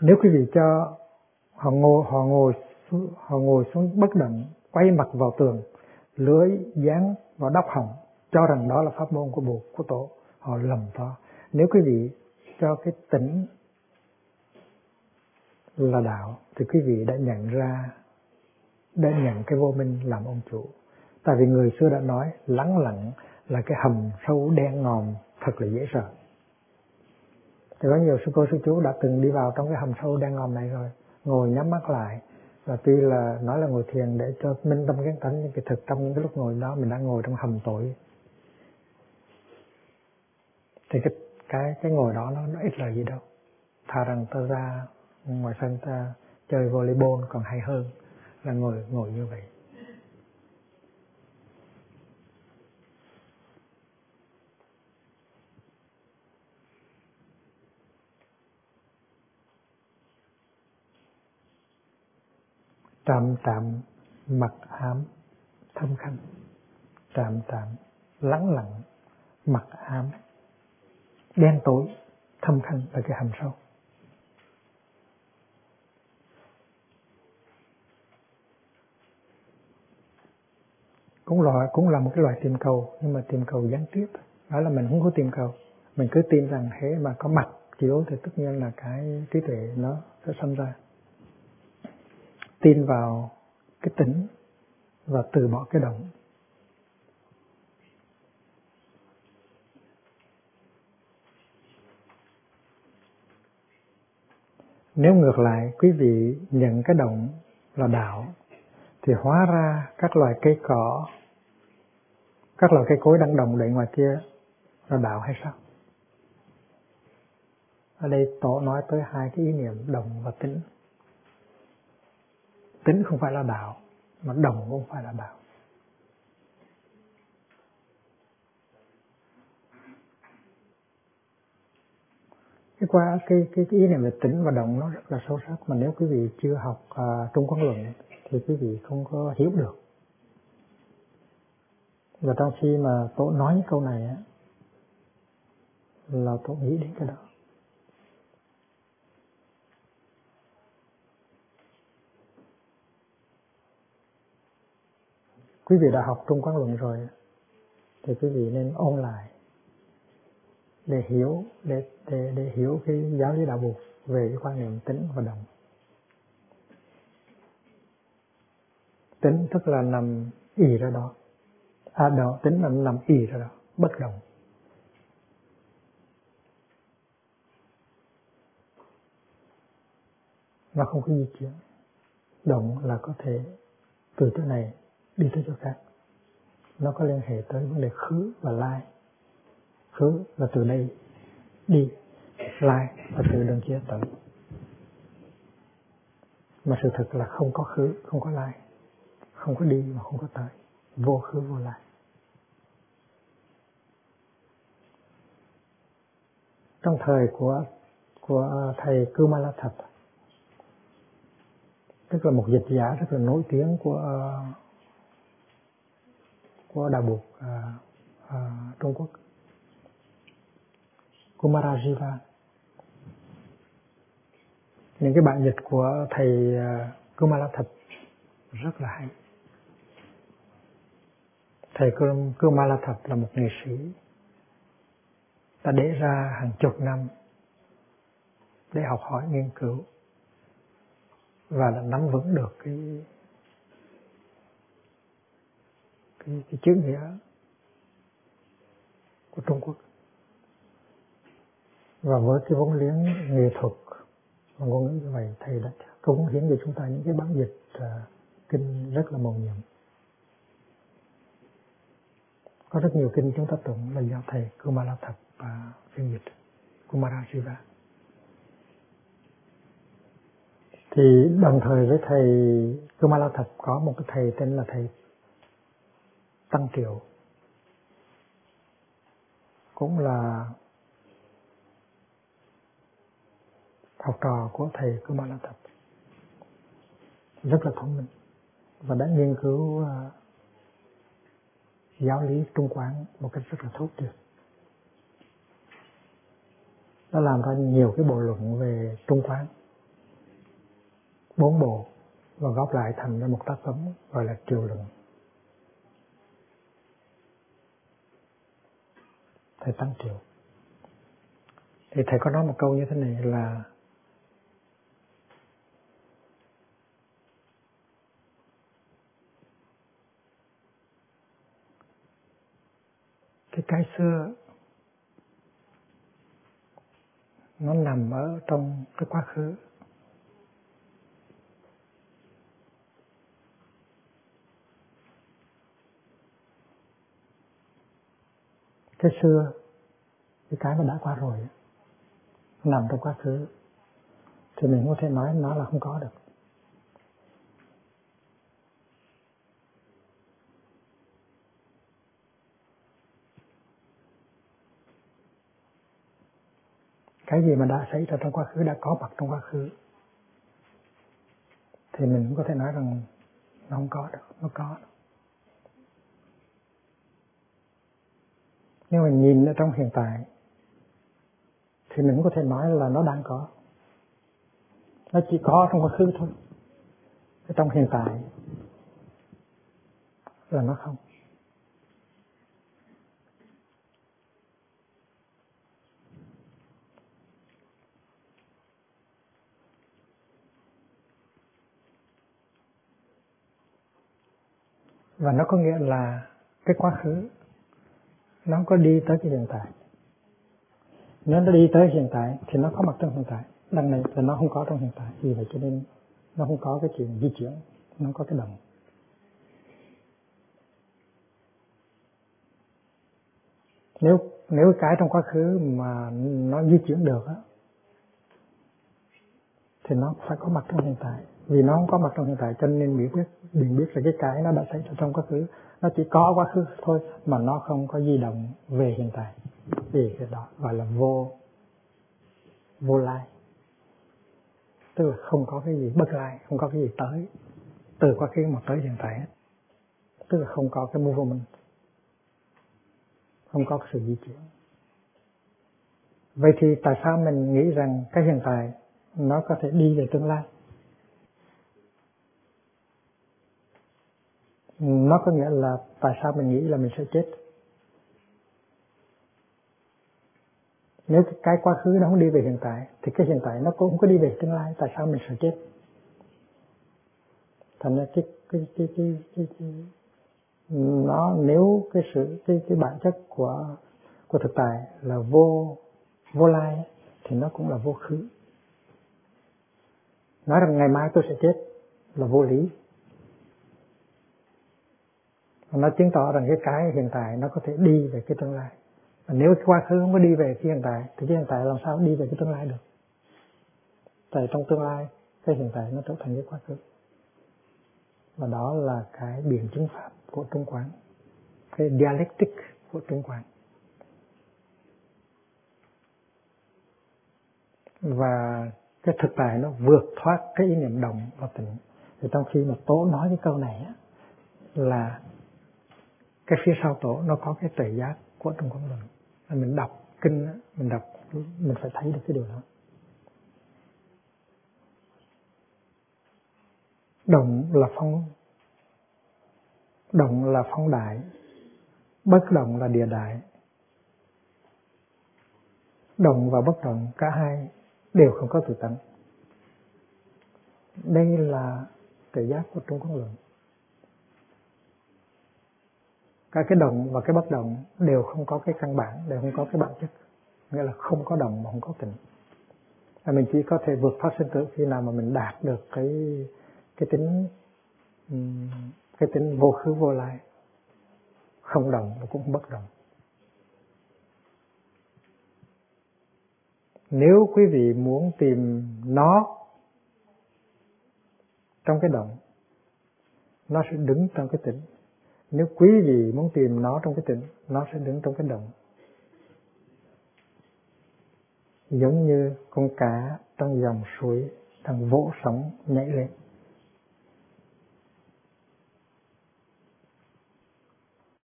Nếu quý vị cho họ ngồi xuống bất động, quay mặt vào tường, lưỡi dán vào đốc họng, cho rằng đó là pháp môn của tổ, họ lầm to. Nếu quý vị cho cái tĩnh là đạo thì quý vị đã nhận cái vô minh làm ông chủ. Tại vì người xưa đã nói lắng lặng là cái hầm sâu đen ngòm thật là dễ sợ. Thì có nhiều sư cô sư chú đã từng đi vào trong cái hầm sâu đen ngòm này rồi, ngồi nhắm mắt lại, và tuy là nói là ngồi thiền để cho minh tâm kiến tánh, nhưng cái thực trong những cái lúc ngồi đó mình đang ngồi trong hầm tối. Thì cái ngồi đó nó ít là gì đâu. Thà rằng ta ra ngoài sân ta chơi volleyball còn hay hơn là ngồi như vậy. Trạm mặt ám thâm khanh. Trạm lắng lặng, mặt ám đen tối, thâm khanh là cái hầm sâu. Cũng là một cái loại tìm cầu, nhưng mà tìm cầu gián tiếp. Đó là mình không có tìm cầu, mình cứ tin rằng thế mà có mặt chiếu thì tất nhiên là cái trí tuệ nó sẽ sanh ra. Tin vào cái tĩnh và từ bỏ cái động. Nếu ngược lại quý vị nhận cái động là đạo thì hóa ra các loài cây cỏ, các loài cây cối đang đồng đậy ngoài kia là đạo hay sao? Ở đây tổ nói tới hai cái ý niệm đồng và tĩnh. Tĩnh không phải là đạo, mà đồng cũng không phải là đạo. Cái ý niệm về tĩnh và động nó rất là sâu sắc, mà nếu quý vị chưa học Trung Quán Luận thì quý vị không có hiểu được. Và trong khi mà tổ nói những câu này là tổ nghĩ đến cái đó. Quý vị đã học Trung Quán Luận rồi thì quý vị nên ôn lại để hiểu cái giáo lý đạo Phật về cái quan niệm tĩnh và động. Tĩnh tức là nằm ì ra đó. Đó, tĩnh là nằm ì ra đó, bất động. Nó không có di chuyển. Động là có thể từ chỗ này đi tới chỗ khác. Nó có liên hệ tới vấn đề khứ và lai. Khứ là từ đây đi, lai là từ đường kia tới. Mà sự thật là không có khứ, không có lai, không có đi mà không có tới, vô khứ vô lai. Trong thời của thầy Kumalathap, tức là một dịch giả rất là nổi tiếng của đạo Phật Trung Quốc, Kumarajiva. Những cái bản dịch của thầy Kumalathap rất là hay. Thầy Kumalathap là một nghệ sĩ đã để ra hàng chục năm để học hỏi nghiên cứu và đã nắm vững được cái chữ nghĩa của Trung Quốc. Và với cái vốn liếng nghệ thuật và ngôn ngữ như vậy, thầy đã cống hiến cho chúng ta những cái bản dịch kinh rất là mầu nhiệm. Có rất nhiều kinh chúng ta tụng là do thầy Kumalathap phiên dịch, Kumarajiva. Thì đồng thời với thầy Kumalathap có một cái thầy tên là thầy Tăng Triệu, cũng là học trò của thầy Kumalathap, rất là thông minh và đã nghiên cứu giáo lý Trung Quán một cách rất là thấu triệt. Nó làm ra nhiều cái bộ luận về Trung Quán 4 bộ và góp lại thành ra một tác phẩm gọi là Triều Luận. Thầy Tăng Triệu. Thì thầy có nói một câu như thế này là cái xưa nó nằm ở trong cái quá khứ. Cái xưa, cái mà đã qua rồi, nằm trong quá khứ, thì mình có thể nói nó là không có được. Cái gì mà đã xảy ra trong quá khứ, đã có mặt trong quá khứ, thì mình cũng có thể nói rằng nó không có được, nó có. Nhưng mà nhìn ở trong hiện tại thì mình cũng có thể nói là nó đang có. Nó chỉ có trong quá khứ thôi. Trong hiện tại là nó không. Và nó có nghĩa là cái quá khứ nó không có đi tới cái hiện tại. Nếu nó đi tới hiện tại thì nó có mặt trong hiện tại. Đằng này là nó không có trong hiện tại. Vì vậy cho nên nó không có cái chuyện di chuyển, nó không có cái động. Nếu cái trong quá khứ mà nó di chuyển được á, thì nó phải có mặt trong hiện tại. Vì nó không có mặt trong hiện tại cho nên mình biết là cái nó đã xảy ra trong quá khứ, nó chỉ có quá khứ thôi mà nó không có di động về hiện tại. Vì cái đó gọi là vô lai. Tức là không có cái gì bất lai, không có cái gì tới từ quá khứ mà tới hiện tại. Tức là không có cái movement, không có cái sự di chuyển. Vậy thì tại sao mình nghĩ rằng cái hiện tại nó có thể đi về tương lai? Nó có nghĩa là tại sao mình nghĩ là mình sẽ chết? Nếu cái quá khứ nó không đi về hiện tại thì cái hiện tại nó cũng không có đi về tương lai. Tại sao mình sẽ chết? Thành ra nó nếu cái bản chất của thực tại là vô lai thì nó cũng là vô khứ. Nói rằng ngày mai tôi sẽ chết là vô lý. Nó chứng tỏ rằng cái hiện tại nó có thể đi về cái tương lai. Và nếu cái quá khứ không có đi về cái hiện tại thì cái hiện tại làm sao đi về cái tương lai được? Tại trong tương lai cái hiện tại nó trở thành cái quá khứ. Và đó là cái biện chứng pháp của Trung Quán, cái dialectic của Trung Quán. Và cái thực tại nó vượt thoát cái ý niệm động và tịnh. Thì trong khi mà Tổ nói cái câu này á, là cái phía sau Tổ nó có cái tuệ giác của Trung Quán Luận. Mình đọc kinh á, mình phải thấy được cái điều đó. Động là phong đại, bất động là địa đại. Động và bất động cả hai đều không có tự tánh. Đây là tuệ giác của Trung Quán Luận. Cả cái động và cái bất động đều không có cái căn bản, đều không có cái bản chất. Nghĩa là không có động mà không có tịnh. Và mình chỉ có thể vượt thoát sinh tử khi nào mà mình đạt được cái tính vô khứ vô lai, không động và cũng không bất động. Nếu quý vị muốn tìm nó trong cái động, nó sẽ đứng trong cái tịnh. Nếu quý vị muốn tìm nó trong cái tịnh, nó sẽ đứng trong cái động. Giống như con cá trong dòng suối đang vỗ sóng nhảy lên.